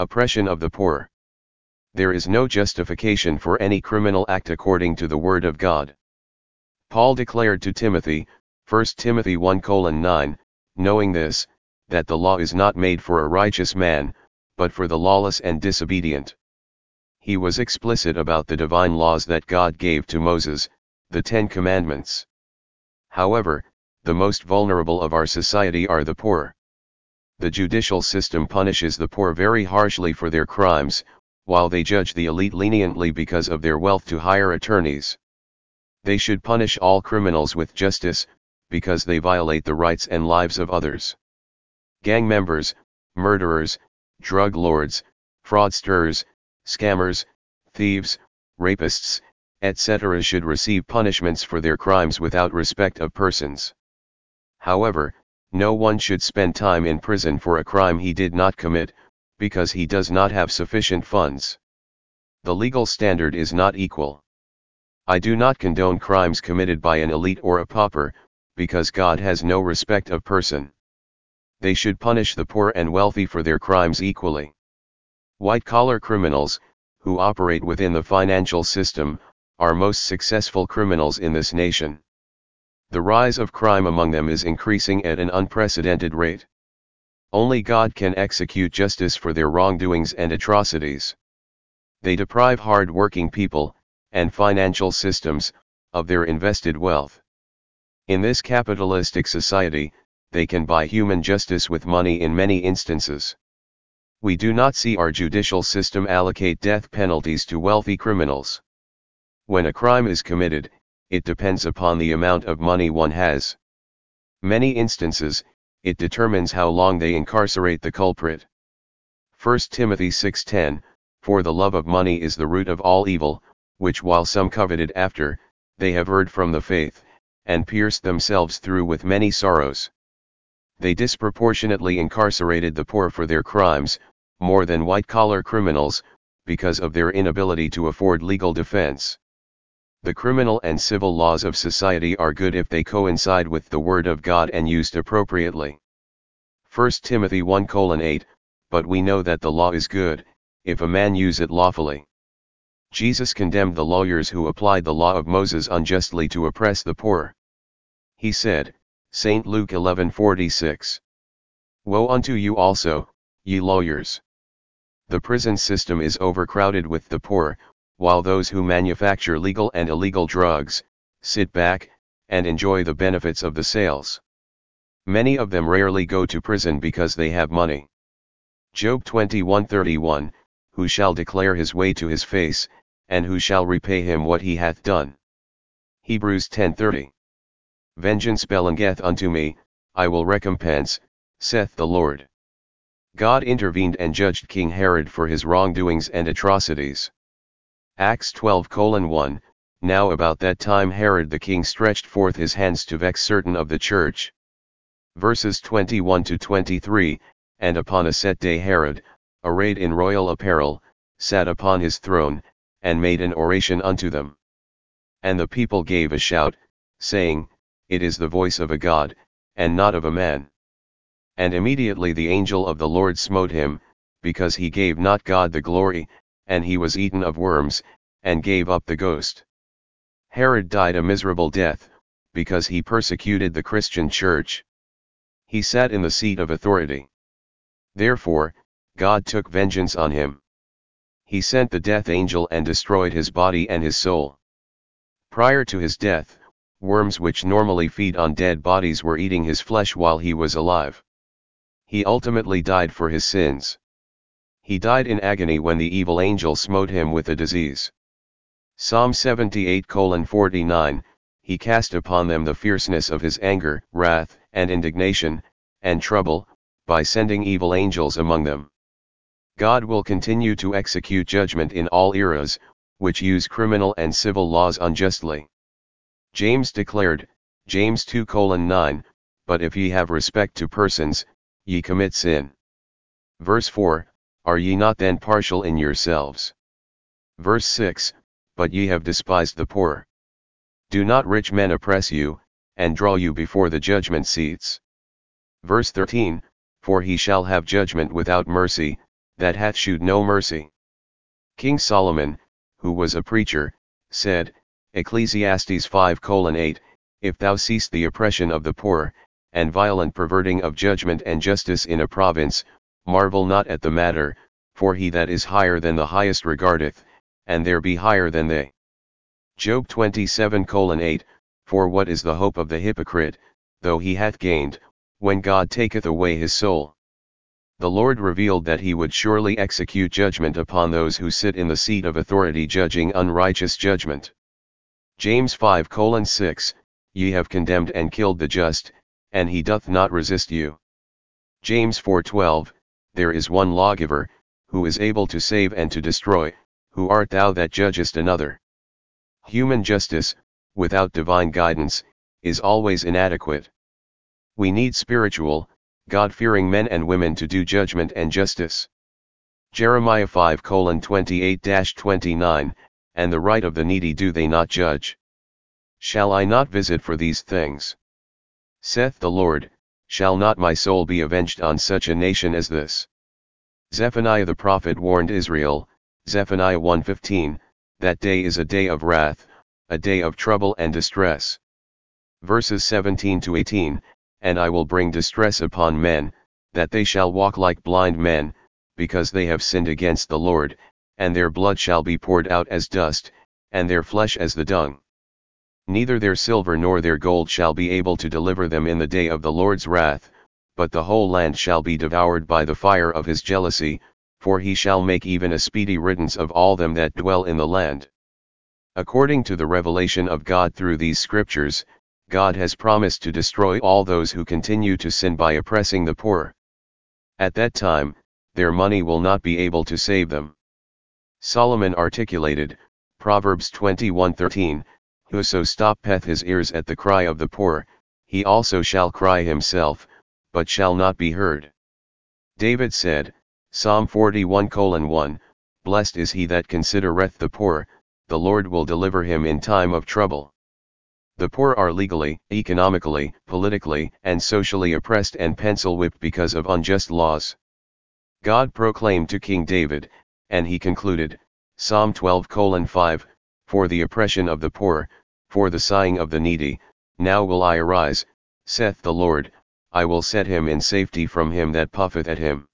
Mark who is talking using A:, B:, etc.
A: Oppression of the poor. There is no justification for any criminal act according to the word of God. Paul declared to Timothy, 1 Timothy 1:9, knowing this, that the law is not made for a righteous man, but for the lawless and disobedient. He was explicit about the divine laws that God gave to Moses, the 10 Commandments. However, the most vulnerable of our society are the poor. The judicial system punishes the poor very harshly for their crimes, while they judge the elite leniently because of their wealth to hire attorneys. They should punish all criminals with justice, because they violate the rights and lives of others. Gang members, murderers, drug lords, fraudsters, scammers, thieves, rapists, etc. should receive punishments for their crimes without respect of persons. However, no one should spend time in prison for a crime he did not commit, because he does not have sufficient funds. The legal standard is not equal. I do not condone crimes committed by an elite or a pauper, because God has no respect of person. They should punish the poor and wealthy for their crimes equally. White-collar criminals, who operate within the financial system, are most successful criminals in this nation. The rise of crime among them is increasing at an unprecedented rate. Only God can execute justice for their wrongdoings and atrocities. They deprive hard-working people, and financial systems, of their invested wealth. In this capitalistic society, they can buy human justice with money in many instances. We do not see our judicial system allocate death penalties to wealthy criminals. When a crime is committed, it depends upon the amount of money one has. Many instances, it determines how long they incarcerate the culprit. 1 Timothy 6:10, For the love of money is the root of all evil, which while some coveted after, they have erred from the faith, and pierced themselves through with many sorrows. They disproportionately incarcerated the poor for their crimes, more than white-collar criminals, because of their inability to afford legal defense. The criminal and civil laws of society are good if they coincide with the Word of God and used appropriately. 1 Timothy 1:8, But we know that the law is good, if a man use it lawfully. Jesus condemned the lawyers who applied the law of Moses unjustly to oppress the poor. He said, St. Luke 11:46, Woe unto you also, ye lawyers! The prison system is overcrowded with the poor, while those who manufacture legal and illegal drugs, sit back, and enjoy the benefits of the sales. Many of them rarely go to prison because they have money. Job 21:31, Who shall declare his way to his face, and who shall repay him what he hath done? Hebrews 10:30. Vengeance belongeth unto me, I will recompense, saith the Lord. God intervened and judged King Herod for his wrongdoings and atrocities. Acts 12:1, Now about that time Herod the king stretched forth his hands to vex certain of the church. Verses 21-23, And upon a set day Herod, arrayed in royal apparel, sat upon his throne, and made an oration unto them. And the people gave a shout, saying, It is the voice of a God, and not of a man. And immediately the angel of the Lord smote him, because he gave not God the glory, and he was eaten of worms, and gave up the ghost. Herod died a miserable death, because he persecuted the Christian church. He sat in the seat of authority. Therefore, God took vengeance on him. He sent the death angel and destroyed his body and his soul. Prior to his death, worms which normally feed on dead bodies were eating his flesh while he was alive. He ultimately died for his sins. He died in agony when the evil angel smote him with a disease. Psalm 78:49, He cast upon them the fierceness of his anger, wrath, and indignation, and trouble, by sending evil angels among them. God will continue to execute judgment in all eras, which use criminal and civil laws unjustly. James declared, James 2:9, But if ye have respect to persons, ye commit sin. Verse 4, Are ye not then partial in yourselves? Verse 6, But ye have despised the poor. Do not rich men oppress you, and draw you before the judgment seats? Verse 13, For he shall have judgment without mercy, that hath shewed no mercy. King Solomon, who was a preacher, said, Ecclesiastes 5:8, If thou seest the oppression of the poor, and violent perverting of judgment and justice in a province, marvel not at the matter, for he that is higher than the highest regardeth, and there be higher than they. Job 27:8, For what is the hope of the hypocrite, though he hath gained, when God taketh away his soul? The Lord revealed that he would surely execute judgment upon those who sit in the seat of authority judging unrighteous judgment. James 5:6, Ye have condemned and killed the just, and he doth not resist you. James 4:12, There is one lawgiver, who is able to save and to destroy, who art thou that judgest another? Human justice, without divine guidance, is always inadequate. We need spiritual, God-fearing men and women to do judgment and justice. Jeremiah 5:28-29, And the right of the needy do they not judge? Shall I not visit for these things? Saith the Lord, shall not my soul be avenged on such a nation as this? Zephaniah the prophet warned Israel, Zephaniah 1:15, that day is a day of wrath, a day of trouble and distress. Verses 17-18, And I will bring distress upon men, that they shall walk like blind men, because they have sinned against the Lord, and their blood shall be poured out as dust, and their flesh as the dung. Neither their silver nor their gold shall be able to deliver them in the day of the Lord's wrath, but the whole land shall be devoured by the fire of his jealousy, for he shall make even a speedy riddance of all them that dwell in the land. According to the revelation of God through these scriptures, God has promised to destroy all those who continue to sin by oppressing the poor. At that time, their money will not be able to save them. Solomon articulated, Proverbs 21:13, Whoso stoppeth his ears at the cry of the poor, he also shall cry himself, but shall not be heard. David said, Psalm 41:1, Blessed is he that considereth the poor, the Lord will deliver him in time of trouble. The poor are legally, economically, politically, and socially oppressed and pencil-whipped because of unjust laws. God proclaimed to King David, and he concluded, Psalm 12:5, For the oppression of the poor, for the sighing of the needy, now will I arise, saith the Lord, I will set him in safety from him that puffeth at him.